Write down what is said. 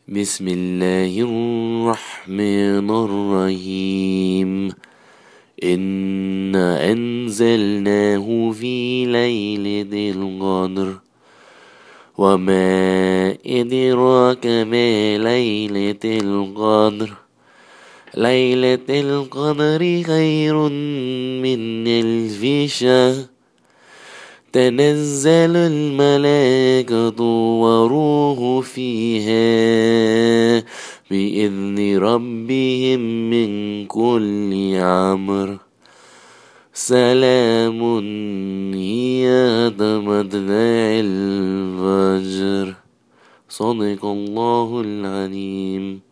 بسم الله الرحمن الرحيم. إنا أنزلناه في ليلة القدر وما أدراك ما ليلة القدر. ليلة القدر خير من ألف شهر. تنزل الملائكة وروح فيها بإذن ربهم من كل أمر. سلام هي مطلع الفجر. صدق الله العليم.